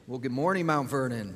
Well, good morning, Mount Vernon.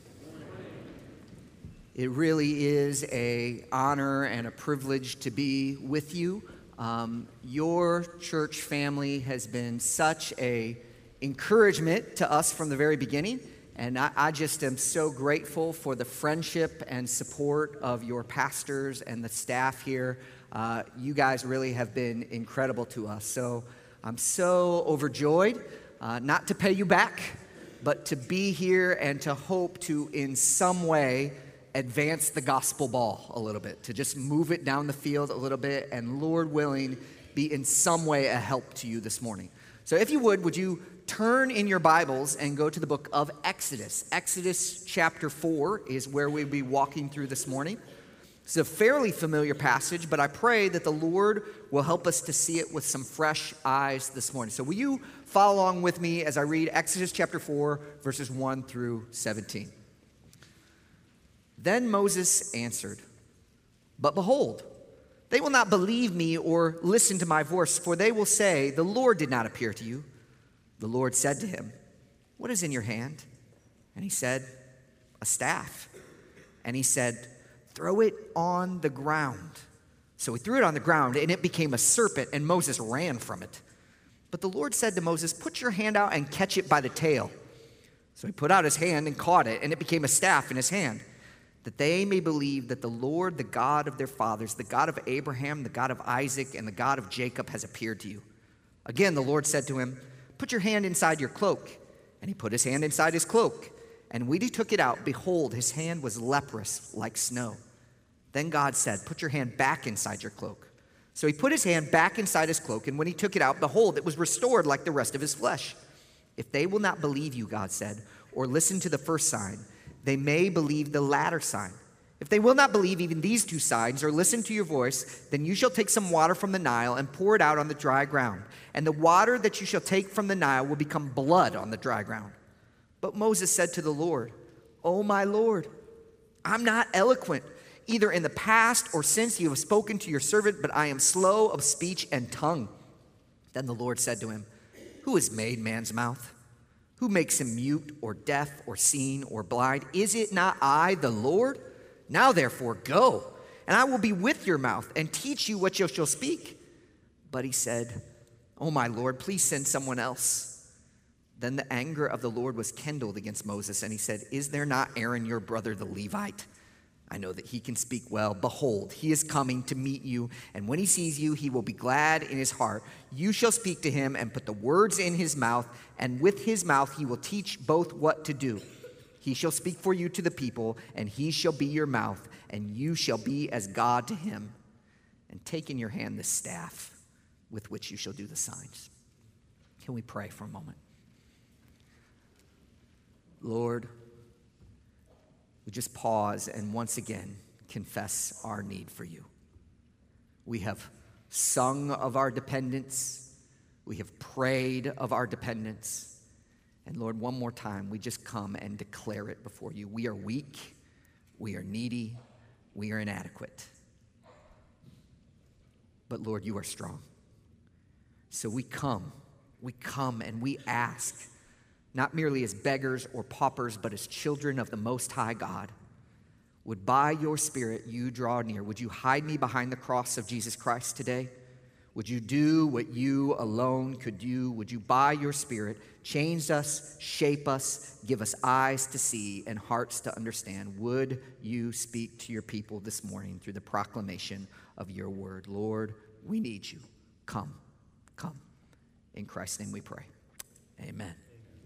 It really is an honor and a privilege to be with you. Your church family has been such an encouragement to us from the very beginning, and I just am so grateful for the friendship and support of your pastors and the staff here. You guys really have been incredible to us, so I'm so overjoyed, not to pay you back, but to be here and to hope to, in some way, advance the gospel ball a little bit, to just move it down the field a little bit, and Lord willing, be in some way a help to you this morning. So if you would you turn in your Bibles and go to the book of Exodus. Exodus chapter 4 is where we'll be walking through this morning. It's a fairly familiar passage, but I pray that the Lord will help us to see it with some fresh eyes this morning. So will you follow along with me as I read Exodus chapter 4, verses 1 through 17. Then Moses answered, "But behold, they will not believe me or listen to my voice, for they will say, 'The Lord did not appear to you.' The Lord said to him, 'What is in your hand?' And he said, 'A staff.' And he said, 'Throw it on the ground.' So he threw it on the ground, and it became a serpent, and Moses ran from it. But the Lord said to Moses, 'Put your hand out and catch it by the tail.' So he put out his hand and caught it, and it became a staff in his hand, that they may believe that the Lord, the God of their fathers, the God of Abraham, the God of Isaac, and the God of Jacob has appeared to you." Again, the Lord said to him, "Put your hand inside your cloak." And he put his hand inside his cloak. And when he took it out, behold, his hand was leprous like snow. Then God said, "Put your hand back inside your cloak." So he put his hand back inside his cloak, and when he took it out, behold, it was restored like the rest of his flesh. "If they will not believe you," God said, "or listen to the first sign, they may believe the latter sign. If they will not believe even these two signs or listen to your voice, then you shall take some water from the Nile and pour it out on the dry ground. And the water that you shall take from the Nile will become blood on the dry ground." But Moses said to the Lord, "O my Lord, I'm not eloquent, either in the past or since you have spoken to your servant, but I am slow of speech and tongue." Then the Lord said to him, "Who has made man's mouth? Who makes him mute or deaf or seen or blind? Is it not I, the Lord? Now therefore go, and I will be with your mouth and teach you what you shall speak." But he said, "O my Lord, please send someone else." Then the anger of the Lord was kindled against Moses, and he said, "Is there not Aaron your brother the Levite? I know that he can speak well. Behold, he is coming to meet you, and when he sees you, he will be glad in his heart. You shall speak to him and put the words in his mouth, and with his mouth he will teach both what to do. He shall speak for you to the people, and he shall be your mouth, and you shall be as God to him. And take in your hand the staff with which you shall do the signs." Can we pray for a moment? Lord, we just pause and once again confess our need for you. We have sung of our dependence. We have prayed of our dependence. And Lord, one more time, we just come and declare it before you. We are weak. We are needy. We are inadequate. But Lord, you are strong. So we come and we ask, not merely as beggars or paupers, but as children of the Most High God. Would by your Spirit you draw near? Would you hide me behind the cross of Jesus Christ today? Would you do what you alone could do? Would you by your Spirit change us, shape us, give us eyes to see and hearts to understand? Would you speak to your people this morning through the proclamation of your word? Lord, we need you. Come. In Christ's name we pray. Amen.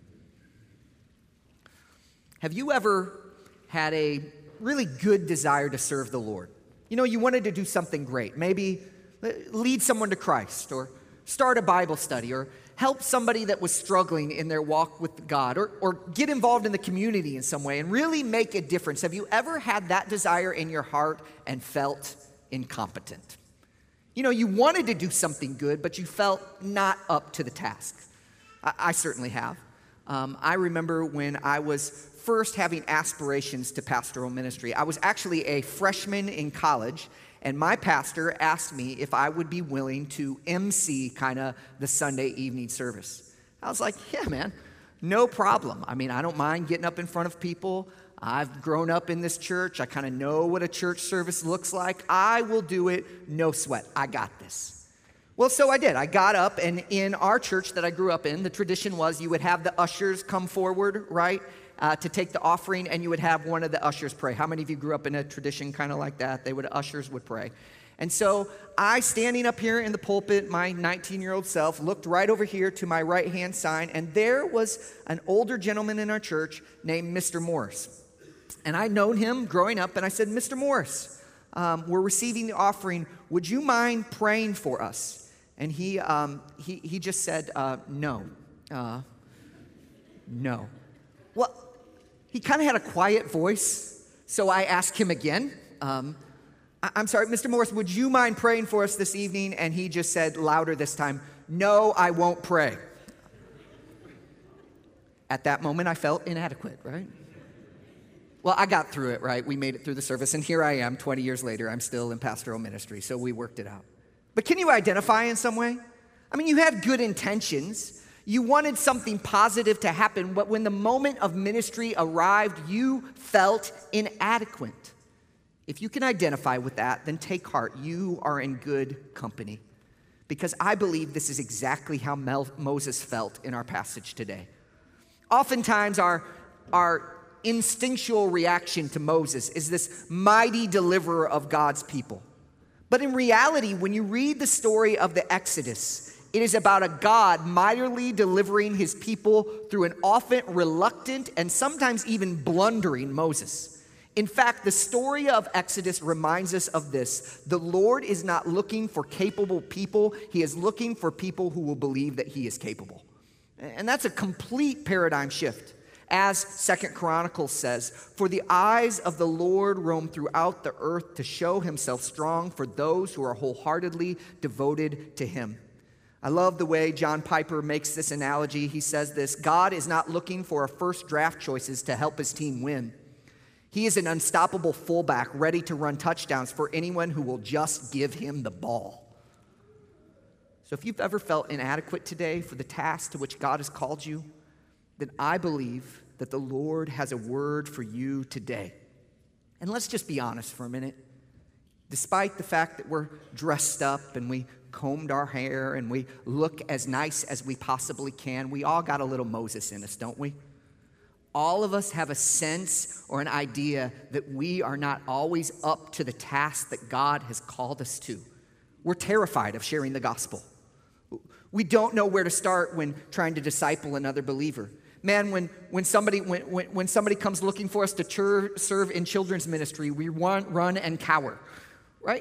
Have you ever had a really good desire to serve the Lord? You know, you wanted to do something great. Maybe lead someone to Christ, or start a Bible study, or help somebody that was struggling in their walk with God, or get involved in the community in some way and really make a difference. Have you ever had that desire in your heart and felt incompetent? You know, you wanted to do something good, but you felt not up to the task. I certainly have. I remember when I was first having aspirations to pastoral ministry. I was actually a freshman in college, and my pastor asked me if I would be willing to MC kind of the Sunday evening service. I was like, yeah, man, No problem. I mean, I don't mind getting up in front of people. I've grown up in this church. I kind of know what a church service looks like. I will do it, no sweat. I got this. Well, so I did. I got up, and in our church that I grew up in, the tradition was you would have the ushers come forward, right, to take the offering, and you would have one of the ushers pray. How many of you grew up in a tradition kind of like that? Ushers would pray. And so I, standing up here in the pulpit, my 19-year-old self, looked right over here to my right-hand side, and there was an older gentleman in our church named Mr. Morris. And I'd known him growing up, and I said, Mr. Morris, we're receiving the offering. Would you mind praying for us? And he just said, no. No. Well, he kind of had a quiet voice, so I asked him again, I'm sorry, Mr. Morris, would you mind praying for us this evening? And he just said louder this time, no, I won't pray. At that moment, I felt inadequate, right? Well, I got through it, right? We made it through the service, and here I am 20 years later. I'm still in pastoral ministry, so we worked it out. But can you identify in some way? I mean, you had good intentions. You wanted something positive to happen, but when the moment of ministry arrived, you felt inadequate. If you can identify with that, then take heart. You are in good company. Because I believe this is exactly how Moses felt in our passage today. Oftentimes, our instinctual reaction to Moses is this mighty deliverer of God's people. But in reality, when you read the story of the Exodus, it is about a God mightily delivering his people through an often reluctant and sometimes even blundering Moses. In fact, the story of Exodus reminds us of this. The Lord is not looking for capable people. He is looking for people who will believe that he is capable. And that's a complete paradigm shift. As 2 Chronicles says, for the eyes of the Lord roam throughout the earth to show himself strong for those who are wholeheartedly devoted to him. I love the way John Piper makes this analogy. He says this, God is not looking for our first draft choices to help his team win. He is an unstoppable fullback ready to run touchdowns for anyone who will just give him the ball. So if you've ever felt inadequate today for the task to which God has called you, then I believe that the Lord has a word for you today. And let's just be honest for a minute. Despite the fact that we're dressed up and we combed our hair and we look as nice as we possibly can, we all got a little Moses in us, don't we? All of us have a sense or an idea that we are not always up to the task that God has called us to. We're terrified of sharing the gospel. We don't know where to start when trying to disciple another believer. Man, when somebody comes looking for us to serve in children's ministry, we run and cower, right?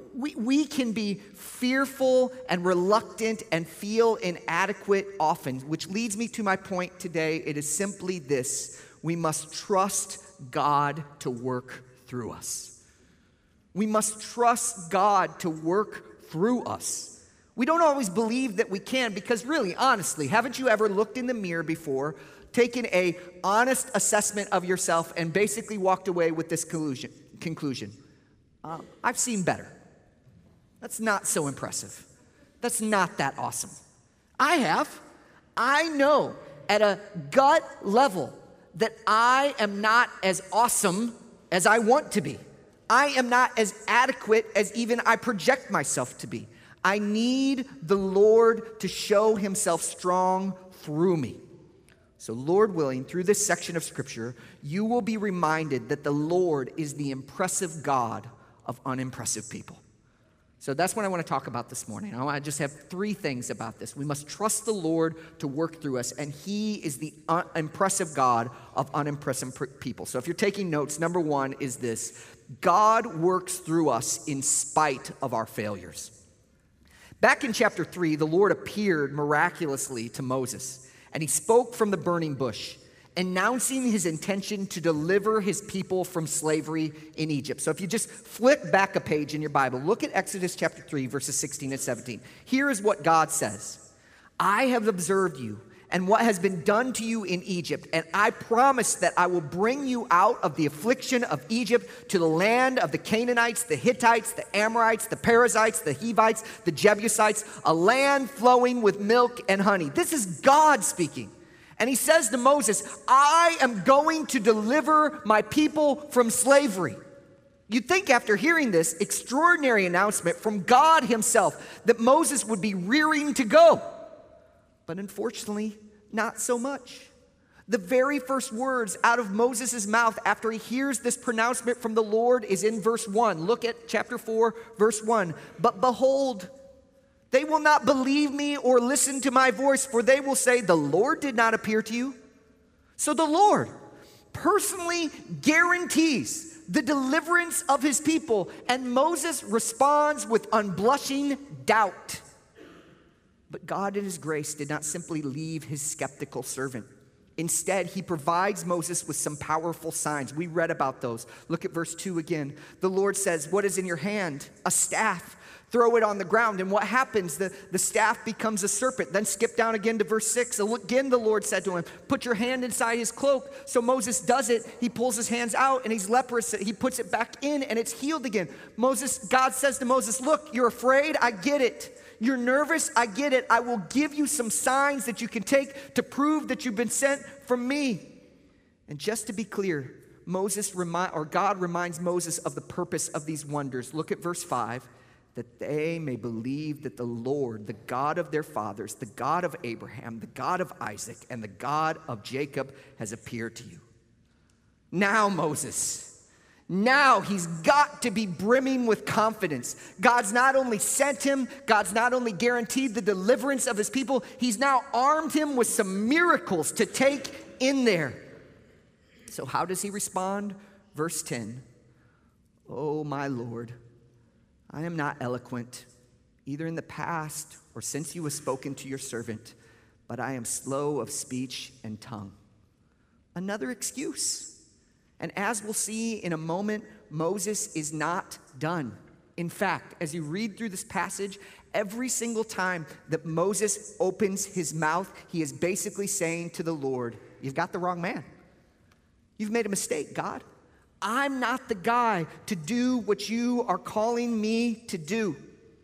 We can be fearful and reluctant and feel inadequate often, which leads me to my point today. It is simply this: we must trust God to work through us. We must trust God to work through us. We don't always believe that we can because really, honestly, haven't you ever looked in the mirror before, taken an honest assessment of yourself, and basically walked away with this conclusion? I've seen better. That's not so impressive. That's not that awesome. I have. I know at a gut level that I am not as awesome as I want to be. I am not as adequate as even I project myself to be. I need the Lord to show himself strong through me. So Lord willing, through this section of Scripture, you will be reminded that the Lord is the impressive God of unimpressive people. So that's what I want to talk about this morning. I just have three things about this. We must trust the Lord to work through us, and he is the impressive God of unimpressive people. So if you're taking notes, number one is this: God works through us in spite of our failures. Back in chapter 3, the Lord appeared miraculously to Moses, and he spoke from the burning bush, announcing his intention to deliver his people from slavery in Egypt. So if you just flip back a page in your Bible, look at Exodus chapter 3, verses 16 and 17. Here is what God says: I have observed you and what has been done to you in Egypt, and I promise that I will bring you out of the affliction of Egypt to the land of the Canaanites, the Hittites, the Amorites, the Perizzites, the Hivites, the Jebusites, a land flowing with milk and honey. This is God speaking. And he says to Moses, I am going to deliver my people from slavery. You'd think after hearing this extraordinary announcement from God himself that Moses would be rearing to go. But unfortunately, not so much. The very first words out of Moses' mouth after he hears this pronouncement from the Lord is in verse 1. Look at chapter 4, verse 1. But behold, they will not believe me or listen to my voice, for they will say, the Lord did not appear to you. So the Lord personally guarantees the deliverance of his people, and Moses responds with unblushing doubt. But God in his grace did not simply leave his skeptical servant. Instead, he provides Moses with some powerful signs. We read about those. Look at verse 2 again. The Lord says, what is in your hand? A staff. Throw it on the ground. And what happens? The staff becomes a serpent. Then skip down again to verse 6. Again, the Lord said to him, put your hand inside his cloak. So Moses does it. He pulls his hands out and he's leprous. He puts it back in and it's healed again. God says to Moses, look, you're afraid. I get it. You're nervous. I get it. I will give you some signs that you can take to prove that you've been sent from me. And just to be clear, God reminds Moses of the purpose of these wonders. Look at verse 5. That they may believe that the Lord, the God of their fathers, the God of Abraham, the God of Isaac, and the God of Jacob has appeared to you. Now, Moses, now he's got to be brimming with confidence. God's not only sent him, God's not only guaranteed the deliverance of his people, he's now armed him with some miracles to take in there. So how does he respond? Verse 10, oh, my Lord, I am not eloquent, either in the past or since you have spoken to your servant, but I am slow of speech and tongue. Another excuse. And as we'll see in a moment, Moses is not done. In fact, as you read through this passage, every single time that Moses opens his mouth, he is basically saying to the Lord, you've got the wrong man. You've made a mistake, God. I'm not the guy to do what you are calling me to do.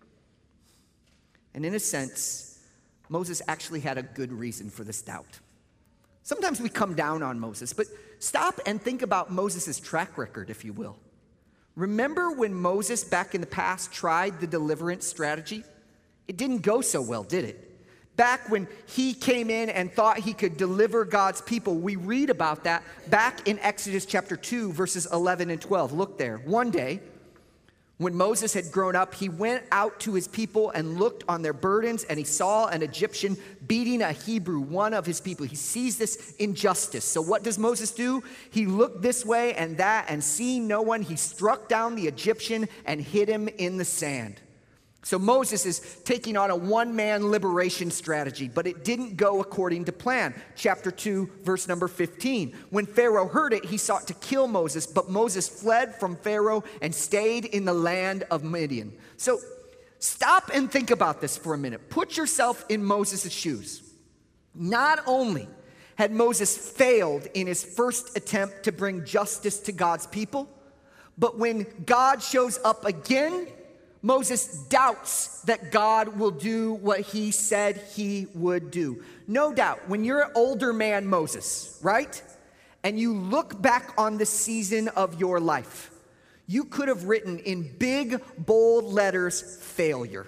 And in a sense, Moses actually had a good reason for this doubt. Sometimes we come down on Moses, but stop and think about Moses' track record, if you will. Remember when Moses back in the past tried the deliverance strategy? It didn't go so well, did it? Back when he came in and thought he could deliver God's people, we read about that back in Exodus chapter 2, verses 11 and 12. Look there. One day, when Moses had grown up, he went out to his people and looked on their burdens, and he saw an Egyptian beating a Hebrew, one of his people. He sees this injustice. So what does Moses do? He looked this way and that, and seeing no one, he struck down the Egyptian and hid him in the sand. So Moses is taking on a one-man liberation strategy, but it didn't go according to plan. Chapter 2, verse number 15. When Pharaoh heard it, he sought to kill Moses, but Moses fled from Pharaoh and stayed in the land of Midian. So stop and think about this for a minute. Put yourself in Moses' shoes. Not only had Moses failed in his first attempt to bring justice to God's people, but when God shows up again, Moses doubts that God will do what he said he would do. No doubt, when you're an older man, Moses, right? And you look back on the season of your life, you could have written in big, bold letters, failure.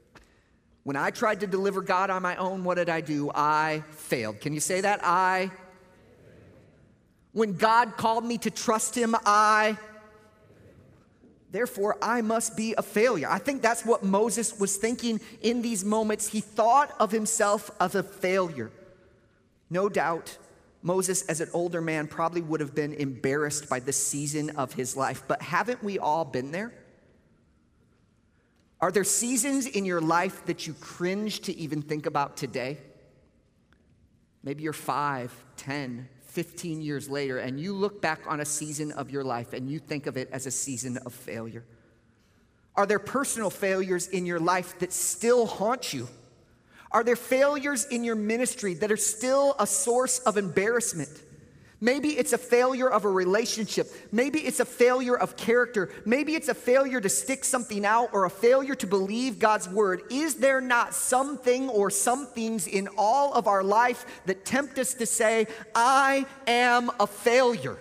When I tried to deliver God on my own, what did I do? I failed. Can you say that? When God called me to trust him, therefore, I must be a failure. I think that's what Moses was thinking in these moments. He thought of himself as a failure. No doubt, Moses, as an older man, probably would have been embarrassed by this season of his life. But haven't we all been there? Are there seasons in your life that you cringe to even think about today? Maybe you're 5, 10, 15 years later, and you look back on a season of your life and you think of it as a season of failure. Are there personal failures in your life that still haunt you? Are there failures in your ministry that are still a source of embarrassment? Maybe it's a failure of a relationship. Maybe it's a failure of character. Maybe it's a failure to stick something out or a failure to believe God's word. Is there not something or some things in all of our life that tempt us to say, I am a failure?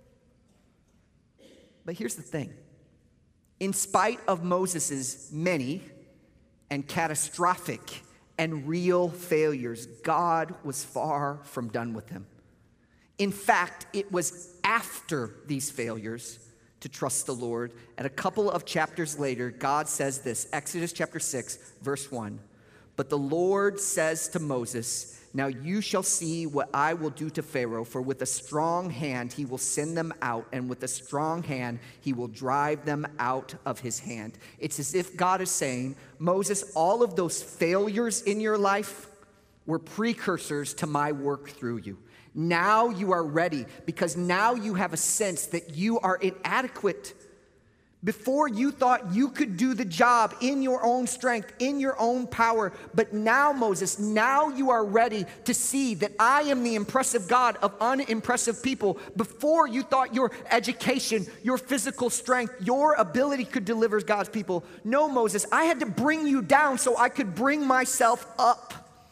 But here's the thing. In spite of Moses' many and catastrophic and real failures, God was far from done with him. In fact, it was after these failures to trust the Lord. And a couple of chapters later, God says this, Exodus chapter 6, verse 1. But the Lord says to Moses, now you shall see what I will do to Pharaoh, for with a strong hand he will send them out, and with a strong hand he will drive them out of his hand. It's as if God is saying, Moses, all of those failures in your life were precursors to my work through you. Now you are ready because now you have a sense that you are inadequate. Before you thought you could do the job in your own strength, in your own power. But now, Moses, now you are ready to see that I am the impressive God of unimpressive people. Before you thought your education, your physical strength, your ability could deliver God's people. No, Moses, I had to bring you down so I could bring myself up.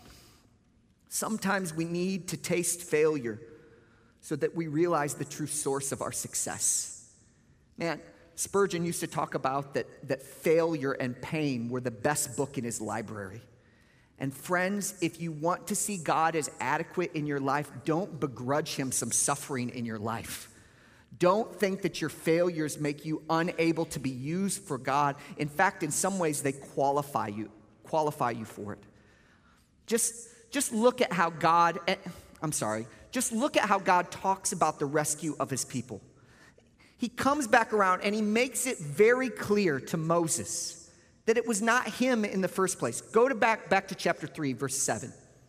Sometimes we need to taste failure so that we realize the true source of our success. Man, Spurgeon used to talk about that failure and pain were the best book in his library. And friends, if you want to see God as adequate in your life, don't begrudge him some suffering in your life. Don't think that your failures make you unable to be used for God. In fact, in some ways, they qualify you for it. Just look at how just look at how God talks about the rescue of his people. He comes back around and he makes it very clear to Moses that it was not him in the first place. Go back to chapter 3, verse 7.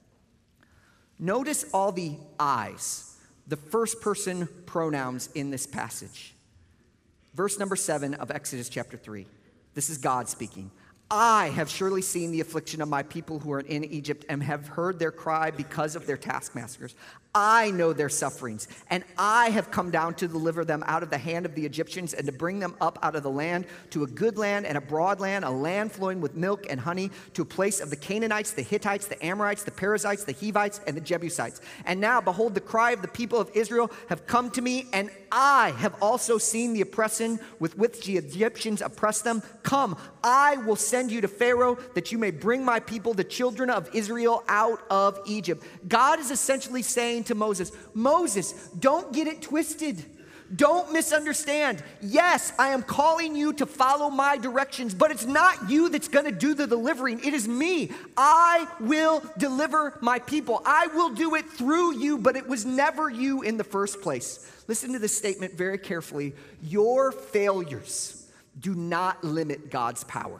Notice all the I's, the first person pronouns in this passage. Verse number 7 of Exodus chapter 3. This is God speaking. I have surely seen the affliction of my people who are in Egypt and have heard their cry because of their taskmasters. I know their sufferings, and I have come down to deliver them out of the hand of the Egyptians and to bring them up out of the land to a good land and a broad land, a land flowing with milk and honey, to a place of the Canaanites, the Hittites, the Amorites, the Perizzites, the Hivites, and the Jebusites. And now, behold, the cry of the people of Israel have come to me, and I have also seen the oppression with which the Egyptians oppress them. Come, I will send you to Pharaoh that you may bring my people, the children of Israel, out of Egypt. God is essentially saying to Moses, don't get it twisted. Don't misunderstand. Yes, I am calling you to follow my directions, but it's not you that's going to do the delivering. It is me. I will deliver my people. I will do it through you, but it was never you in the first place. Listen to this statement very carefully. Your failures do not limit God's power.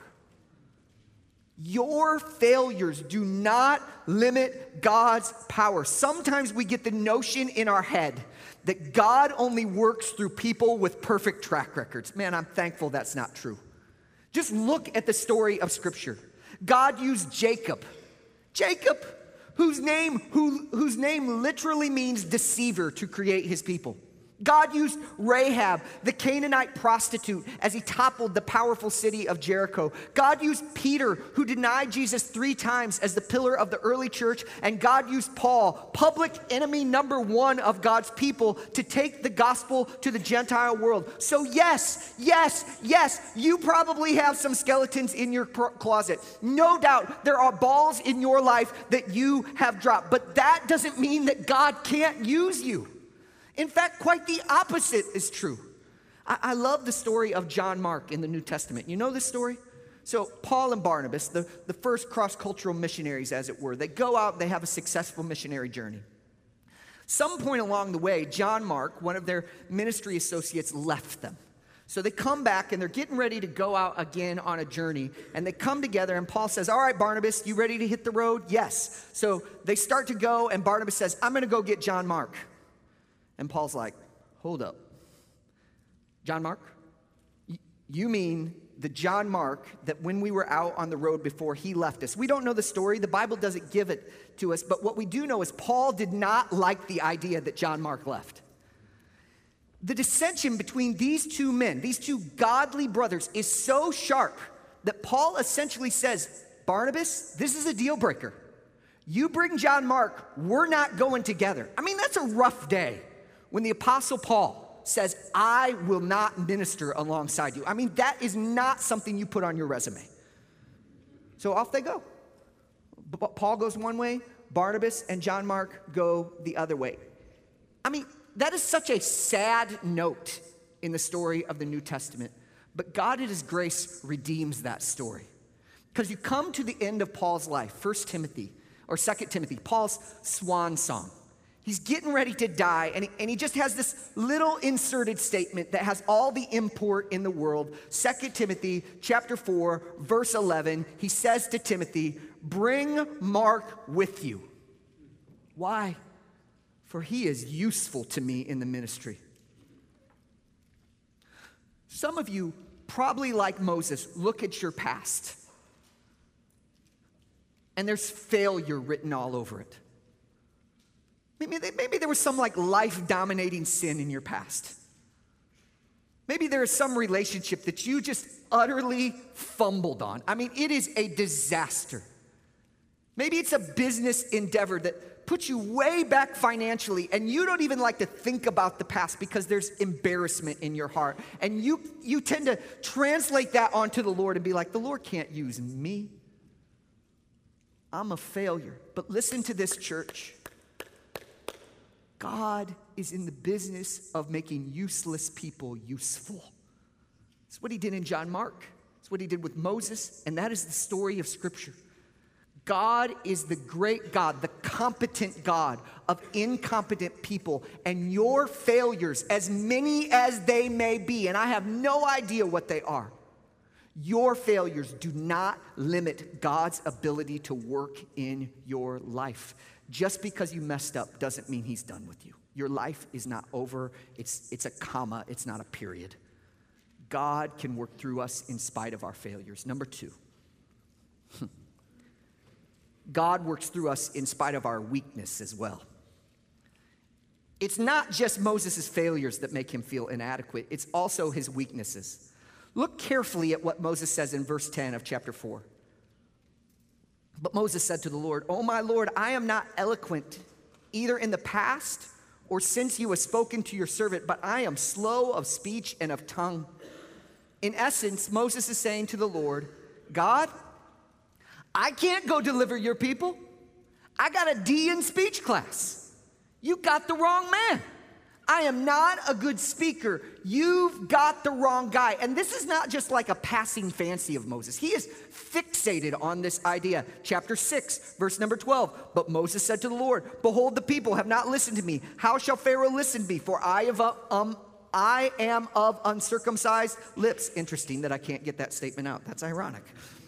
Your failures do not limit God's power. Sometimes we get the notion in our head that God only works through people with perfect track records. Man, I'm thankful that's not true. Just look at the story of Scripture. God used Jacob, whose name literally means deceiver, to create his people. God used Rahab, the Canaanite prostitute, as he toppled the powerful city of Jericho. God used Peter, who denied Jesus 3 times, as the pillar of the early church. And God used Paul, public enemy number 1 of God's people, to take the gospel to the Gentile world. So yes, you probably have some skeletons in your closet. No doubt there are balls in your life that you have dropped. But that doesn't mean that God can't use you. In fact, quite the opposite is true. I love the story of John Mark in the New Testament. You know this story? So Paul and Barnabas, the first cross-cultural missionaries, as it were, they go out and they have a successful missionary journey. Some point along the way, John Mark, one of their ministry associates, left them. So they come back and they're getting ready to go out again on a journey. And they come together and Paul says, all right, Barnabas, you ready to hit the road? Yes. So they start to go and Barnabas says, I'm going to go get John Mark. And Paul's like, hold up. John Mark? You mean the John Mark that when we were out on the road before he left us? We don't know the story. The Bible doesn't give it to us. But what we do know is Paul did not like the idea that John Mark left. the dissension between these two men, these two godly brothers, is so sharp that Paul essentially says, Barnabas, this is a deal breaker. You bring John Mark, we're not going together. I mean, that's a rough day when the Apostle Paul says, I will not minister alongside you. I mean, that is not something you put on your resume. So off they go. Paul goes one way, Barnabas and John Mark go the other way. I mean, that is such a sad note in the story of the New Testament. But God in his grace redeems that story. Because you come to the end of Paul's life, 1 Timothy or 2 Timothy, Paul's swan song. He's getting ready to die, and he just has this little inserted statement that has all the import in the world. 2 Timothy chapter 4, verse 11, he says to Timothy, bring Mark with you. Why? For he is useful to me in the ministry. Some of you, probably like Moses, look at your past, and there's failure written all over it. Maybe there was some like life-dominating sin in your past. Maybe there is some relationship that you just utterly fumbled on. I mean, it is a disaster. Maybe it's a business endeavor that puts you way back financially, and you don't even like to think about the past because there's embarrassment in your heart. And you tend to translate that onto the Lord and be like, the Lord can't use me. I'm a failure. But listen to this, church. God is in the business of making useless people useful. That's what he did in John Mark. That's what he did with Moses, and that is the story of Scripture. God is the great God, the competent God of incompetent people, and your failures, as many as they may be, and I have no idea what they are, your failures do not limit God's ability to work in your life. Just because you messed up doesn't mean he's done with you. Your life is not over. It's a comma. It's not a period. God can work through us in spite of our failures. Number 2, God works through us in spite of our weakness as well. It's not just Moses' failures that make him feel inadequate. It's also his weaknesses. Look carefully at what Moses says in verse 10 of chapter 4. But Moses said to the Lord, "Oh, my Lord, I am not eloquent, either in the past or since you have spoken to your servant, but I am slow of speech and of tongue." In essence, Moses is saying to the Lord, God, I can't go deliver your people. I got a D in speech class. You got the wrong man. I am not a good speaker. You've got the wrong guy. And this is not just like a passing fancy of Moses. He is fixated on this idea. Chapter 6, verse number 12. But Moses said to the Lord, "Behold, the people have not listened to me. How shall Pharaoh listen to me? For I am of uncircumcised lips." Interesting that I can't get that statement out. That's ironic.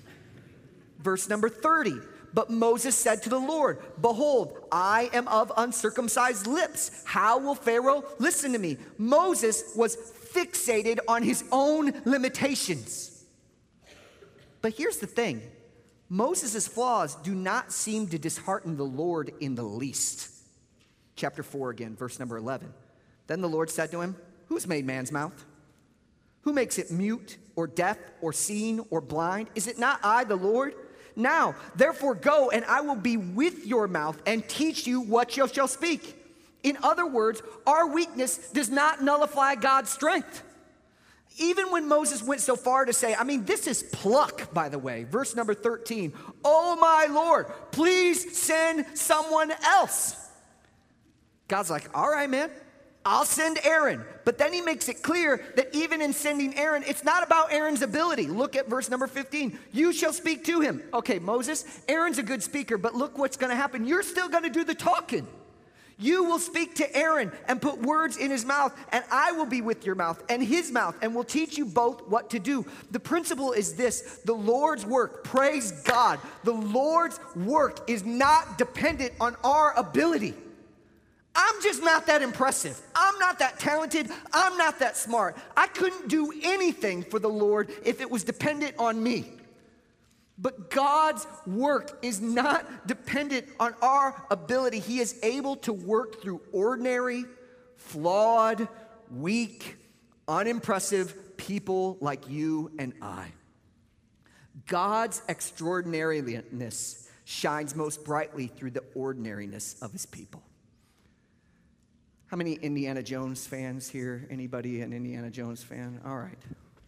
Verse number 30. But Moses said to the Lord, "Behold, I am of uncircumcised lips. How will Pharaoh listen to me?" Moses was fixated on his own limitations. But here's the thing. Moses' flaws do not seem to dishearten the Lord in the least. Chapter 4 again, verse number 11. Then the Lord said to him, "Who's made man's mouth? Who makes it mute or deaf or seeing or blind? Is it not I, the Lord? Now, therefore, go, and I will be with your mouth and teach you what you shall speak." In other words, our weakness does not nullify God's strength. Even when Moses went so far to say, this is pluck, by the way. Verse number 13, "Oh, my Lord, please send someone else." God's like, "All right, man. I'll send Aaron." But then he makes it clear that even in sending Aaron, it's not about Aaron's ability. Look at verse number 15. "You shall speak to him." Okay, Moses, Aaron's a good speaker, but look what's going to happen. You're still going to do the talking. You will speak to Aaron and put words in his mouth, and I will be with your mouth and his mouth, and will teach you both what to do. The principle is this: the Lord's work, praise God, the Lord's work is not dependent on our ability. I'm just not that impressive. I'm not that talented. I'm not that smart. I couldn't do anything for the Lord if it was dependent on me. But God's work is not dependent on our ability. He is able to work through ordinary, flawed, weak, unimpressive people like you and I. God's extraordinariness shines most brightly through the ordinariness of his people. How many Indiana Jones fans here? Anybody an Indiana Jones fan? All right.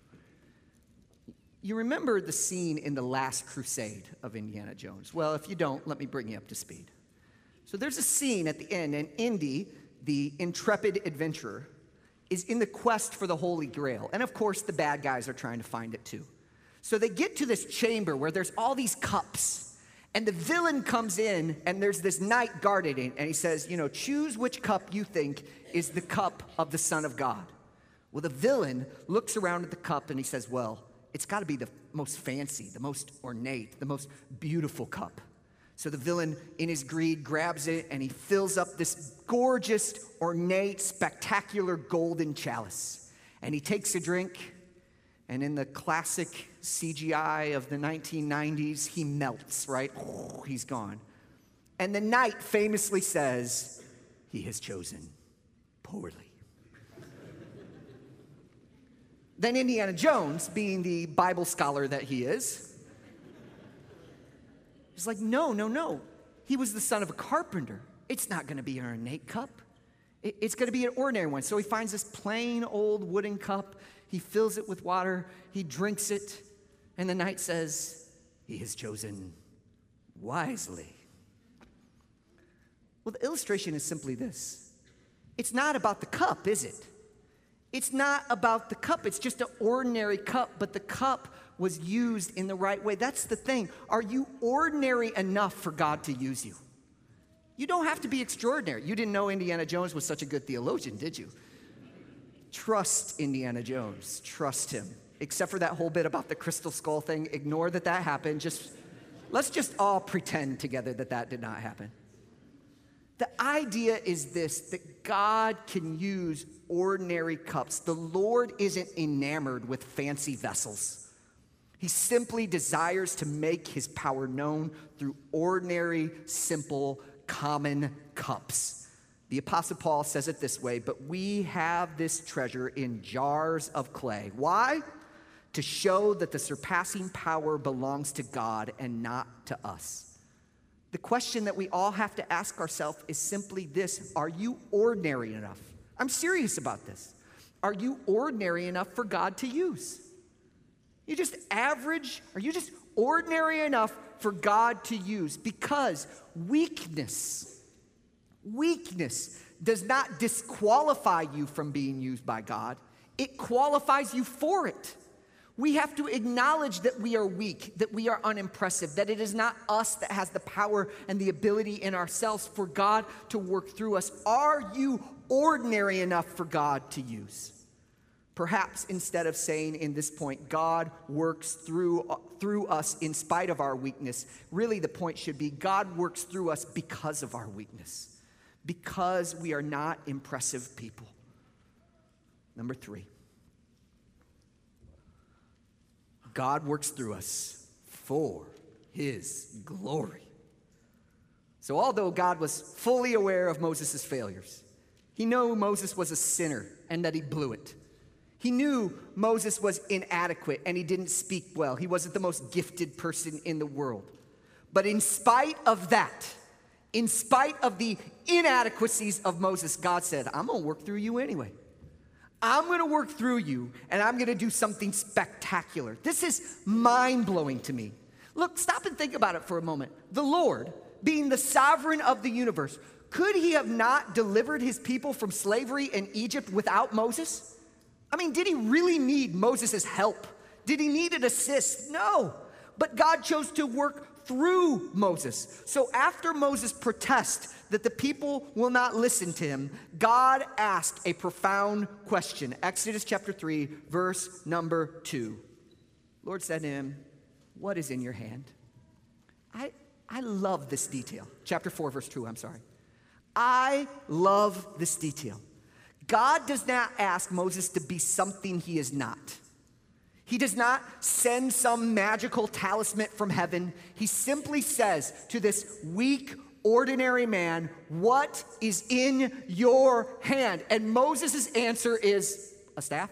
You remember the scene in The Last Crusade of Indiana Jones? Well, if you don't, let me bring you up to speed. So there's a scene at the end, and Indy, the intrepid adventurer, is in the quest for the Holy Grail. And of course, the bad guys are trying to find it too. So they get to this chamber where there's all these cups. And the villain comes in, and there's this knight guarding it, and he says, choose which cup you think is the cup of the Son of God. Well, the villain looks around at the cup, and he says, well, it's got to be the most fancy, the most ornate, the most beautiful cup. So the villain, in his greed, grabs it, and he fills up this gorgeous, ornate, spectacular golden chalice. And he takes a drink, and in the classic CGI of the 1990s, he melts, right? He's gone. And the knight famously says, he has chosen poorly. Then Indiana Jones, being the Bible scholar that he is, he's like, no. He was the son of a carpenter. It's not going to be an ornate cup. It's going to be an ordinary one. So he finds this plain old wooden cup. He fills it with water. He drinks it. And the knight says, he has chosen wisely. Well, the illustration is simply this. It's not about the cup, is it? It's not about the cup. It's just an ordinary cup, but the cup was used in the right way. That's the thing. Are you ordinary enough for God to use you? You don't have to be extraordinary. You didn't know Indiana Jones was such a good theologian, did you? Trust Indiana Jones. Trust him. Except for that whole bit about the crystal skull thing. Ignore that happened. Let's just all pretend together that did not happen. The idea is this, that God can use ordinary cups. The Lord isn't enamored with fancy vessels. He simply desires to make his power known through ordinary, simple, common cups. The Apostle Paul says it this way, but we have this treasure in jars of clay. Why? To show that the surpassing power belongs to God and not to us. The question that we all have to ask ourselves is simply this: are you ordinary enough? I'm serious about this. Are you ordinary enough for God to use? You just average? Are you just ordinary enough for God to use? Because weakness does not disqualify you from being used by God. It qualifies you for it. We have to acknowledge that we are weak, that we are unimpressive, that it is not us that has the power and the ability in ourselves for God to work through us. Are you ordinary enough for God to use? Perhaps instead of saying in this point, God works through us in spite of our weakness, really the point should be God works through us because of our weakness, because we are not impressive people. Number 3. God works through us for his glory. So although God was fully aware of Moses' failures, he knew Moses was a sinner and that he blew it. He knew Moses was inadequate and he didn't speak well. He wasn't the most gifted person in the world. But in spite of that, in spite of the inadequacies of Moses, God said, I'm going to work through you anyway. I'm going to work through you, and I'm going to do something spectacular. This is mind-blowing to me. Look, stop and think about it for a moment. The Lord, being the sovereign of the universe, could he have not delivered his people from slavery in Egypt without Moses? I mean, did he really need Moses' help? Did he need an assist? No. But God chose to work through Moses. So after Moses protests that the people will not listen to him, God asked a profound question. Exodus chapter 3, verse number 2. Lord said to him, what is in your hand? I love this detail. Chapter 4, verse 2, I'm sorry. I love this detail. God does not ask Moses to be something he is not. He does not send some magical talisman from heaven. He simply says to this weak, ordinary man, what is in your hand? And Moses' answer is a staff.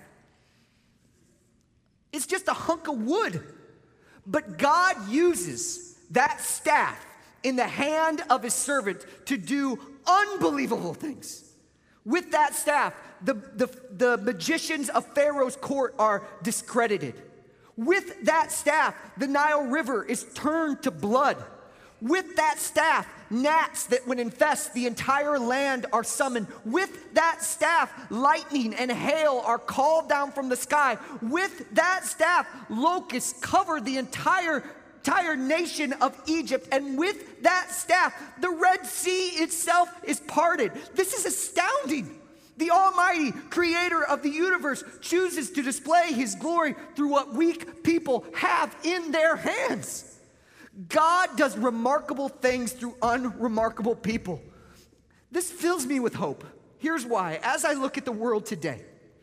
It's just a hunk of wood. But God uses that staff in the hand of his servant to do unbelievable things. With that staff, the magicians of Pharaoh's court are discredited. With that staff, the Nile River is turned to blood. With that staff, gnats that would infest the entire land are summoned. With that staff, lightning and hail are called down from the sky. With that staff, locusts cover the entire nation of Egypt. And with that staff, the Red Sea itself is parted. This is astounding. The Almighty Creator of the universe chooses to display his glory through what weak people have in their hands. God does remarkable things through unremarkable people. This fills me with hope. Here's why. As I look at the world today,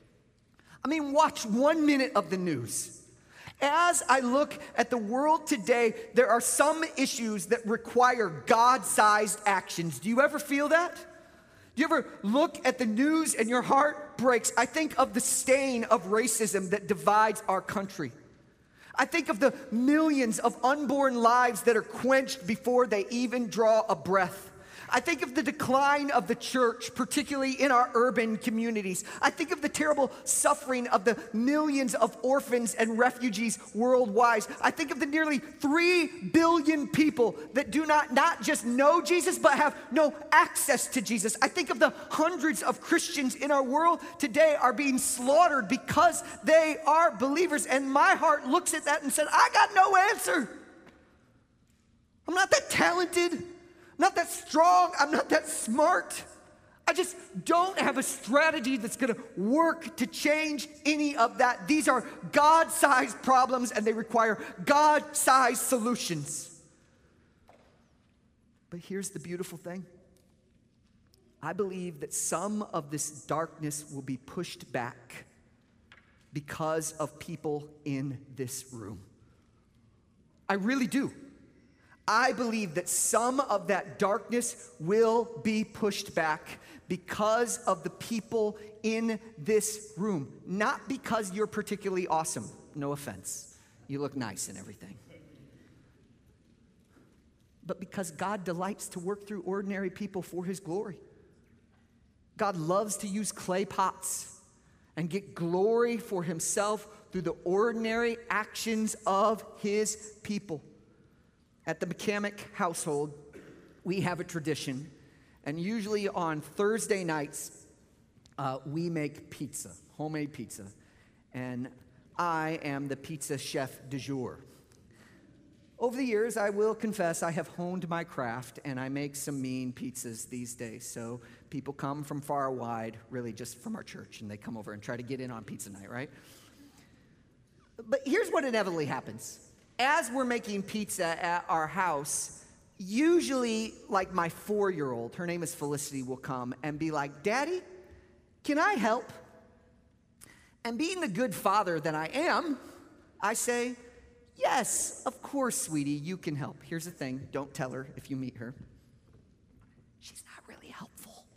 watch 1 minute of the news. As I look at the world today, there are some issues that require God-sized actions. Do you ever feel that? Do you ever look at the news and your heart breaks? I think of the stain of racism that divides our country. I think of the millions of unborn lives that are quenched before they even draw a breath. I think of the decline of the church, particularly in our urban communities. I think of the terrible suffering of the millions of orphans and refugees worldwide. I think of the nearly 3 billion people that do not just know Jesus, but have no access to Jesus. I think of the hundreds of Christians in our world today are being slaughtered because they are believers. And my heart looks at that and said, I got no answer. I'm not that talented. I'm not that strong. I'm not that smart. I just don't have a strategy that's going to work to change any of that. These are God-sized problems, and they require God-sized solutions. But here's the beautiful thing. I believe that some of this darkness will be pushed back because of people in this room. I really do. I believe that some of that darkness will be pushed back because of the people in this room. Not because you're particularly awesome. No offense. You look nice and everything. But because God delights to work through ordinary people for his glory. God loves to use clay pots and get glory for himself through the ordinary actions of his people. At the McCamick household, we have a tradition, and usually on Thursday nights, we make pizza, homemade pizza, and I am the pizza chef du jour. Over the years, I will confess, I have honed my craft, and I make some mean pizzas these days, so people come from far and wide, really just from our church, and they come over and try to get in on pizza night, right? But here's what inevitably happens. As we're making pizza at our house, usually like my 4-year-old, her name is Felicity, will come and be like, Daddy, can I help? And being the good father that I am, I say, yes, of course, sweetie, you can help. Here's the thing, don't tell her if you meet her. She's not really helpful.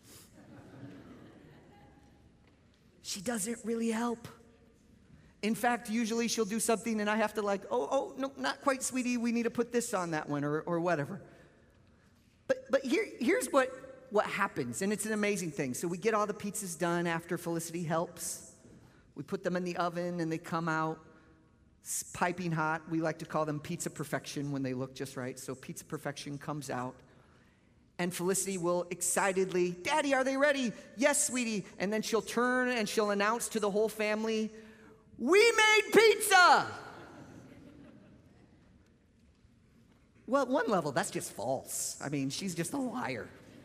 She doesn't really help. In fact, usually she'll do something and I have to oh, no, not quite, sweetie. We need to put this on that one or whatever. But here's what happens, and it's an amazing thing. So we get all the pizzas done after Felicity helps. We put them in the oven and they come out piping hot. We like to call them pizza perfection when they look just right. So pizza perfection comes out. And Felicity will excitedly, Daddy, are they ready? Yes, sweetie. And then she'll turn and she'll announce to the whole family, we made pizza! Well, at one level, that's just false. She's just a liar.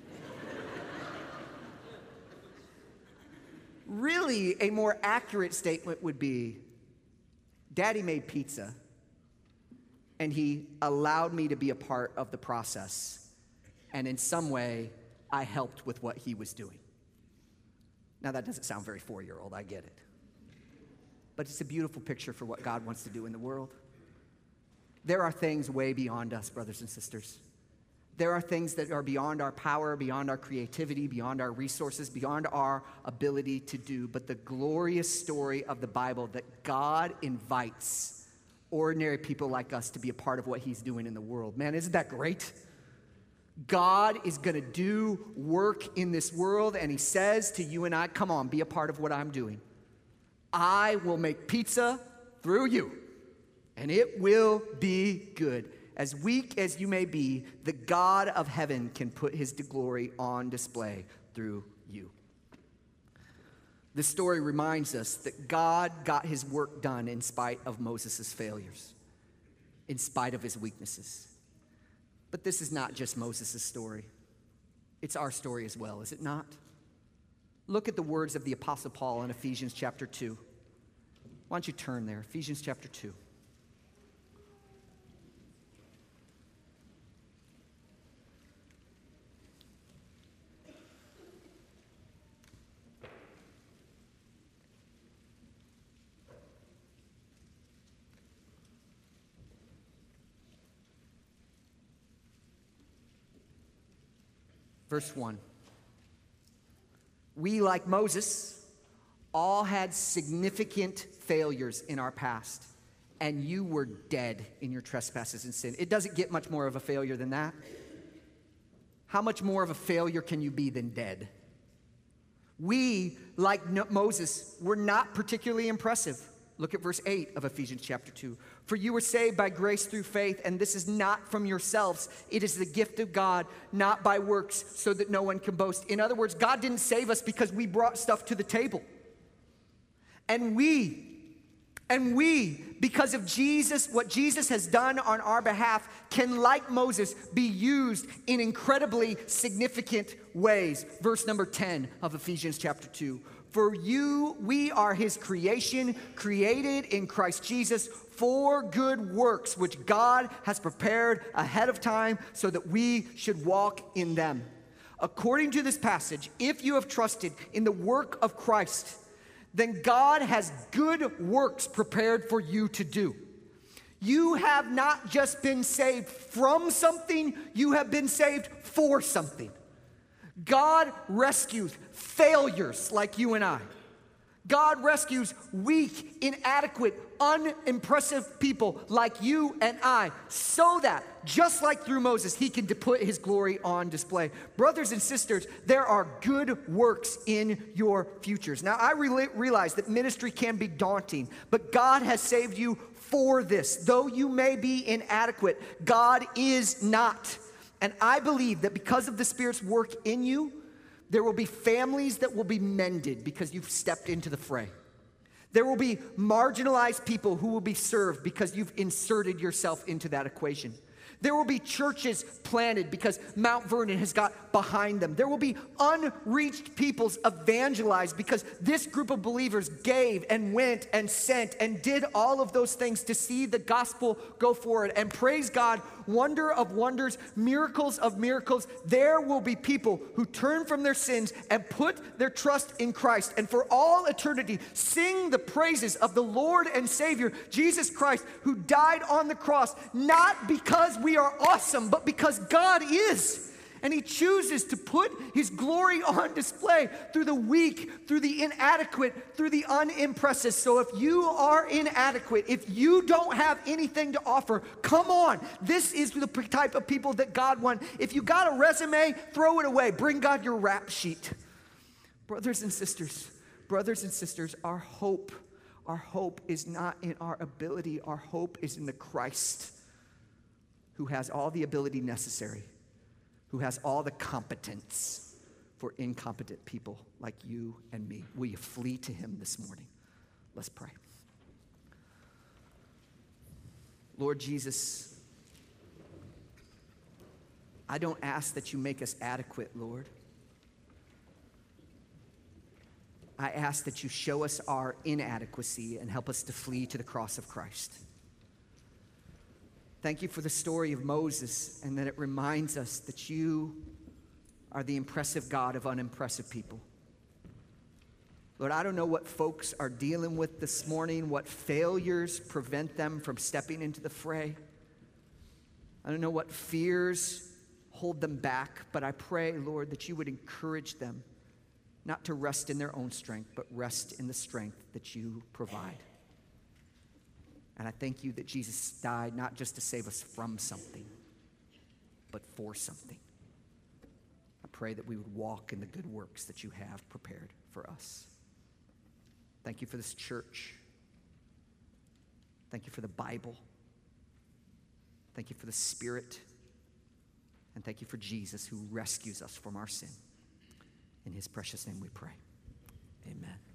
Really, a more accurate statement would be, Daddy made pizza, and he allowed me to be a part of the process. And in some way, I helped with what he was doing. Now, that doesn't sound very 4-year-old, I get it. But it's a beautiful picture for what God wants to do in the world. There are things way beyond us, brothers and sisters. There are things that are beyond our power, beyond our creativity, beyond our resources, beyond our ability to do. But the glorious story of the Bible that God invites ordinary people like us to be a part of what he's doing in the world. Man, isn't that great? God is going to do work in this world, and he says to you and I, come on, be a part of what I'm doing. I will make pizza through you, and it will be good. As weak as you may be, the God of heaven can put his glory on display through you. This story reminds us that God got his work done in spite of Moses' failures, in spite of his weaknesses. But this is not just Moses' story. It's our story as well, is it not? Look at the words of the Apostle Paul in Ephesians chapter 2. Why don't you turn there? Ephesians chapter 2. Verse 1. We, like Moses, all had significant failures in our past, and you were dead in your trespasses and sin. It doesn't get much more of a failure than that. How much more of a failure can you be than dead? We, like Moses, were not particularly impressive. Look at verse 8 of Ephesians chapter 2. For you were saved by grace through faith, and this is not from yourselves. It is the gift of God, not by works, so that no one can boast. In other words, God didn't save us because we brought stuff to the table. And we, because of Jesus, what Jesus has done on our behalf, can, like Moses, be used in incredibly significant ways. Verse number 10 of Ephesians chapter 2. For we are his creation, created in Christ Jesus for good works, which God has prepared ahead of time so that we should walk in them. According to this passage, if you have trusted in the work of Christ, then God has good works prepared for you to do. You have not just been saved from something, you have been saved for something. God rescues failures like you and I. God rescues weak, inadequate, unimpressive people like you and I, so that, just like through Moses, he can put his glory on display. Brothers and sisters, there are good works in your futures. Now, I realize that ministry can be daunting, but God has saved you for this. Though you may be inadequate, God is not. And I believe that because of the Spirit's work in you, there will be families that will be mended because you've stepped into the fray. There will be marginalized people who will be served because you've inserted yourself into that equation. There will be churches planted because Mount Vernon has got behind them. There will be unreached peoples evangelized because this group of believers gave and went and sent and did all of those things to see the gospel go forward. And praise God, wonder of wonders, miracles of miracles, there will be people who turn from their sins and put their trust in Christ, and for all eternity sing the praises of the Lord and Savior, Jesus Christ, who died on the cross, not because we are awesome, but because God is. And he chooses to put his glory on display through the weak, through the inadequate, through the unimpressive. So if you are inadequate, if you don't have anything to offer, come on. This is the type of people that God wants. If you got a resume, throw it away. Bring God your rap sheet. Brothers and sisters, our hope is not in our ability. Our hope is in the Christ who has all the ability necessary, who has all the competence for incompetent people like you and me. Will you flee to him this morning? Let's pray. Lord Jesus, I don't ask that you make us adequate, Lord. I ask that you show us our inadequacy and help us to flee to the cross of Christ. Thank you for the story of Moses, and that it reminds us that you are the impressive God of unimpressive people. Lord, I don't know what folks are dealing with this morning, what failures prevent them from stepping into the fray. I don't know what fears hold them back, but I pray, Lord, that you would encourage them not to rest in their own strength, but rest in the strength that you provide. And I thank you that Jesus died not just to save us from something, but for something. I pray that we would walk in the good works that you have prepared for us. Thank you for this church. Thank you for the Bible. Thank you for the Spirit. And thank you for Jesus, who rescues us from our sin. In his precious name we pray. Amen.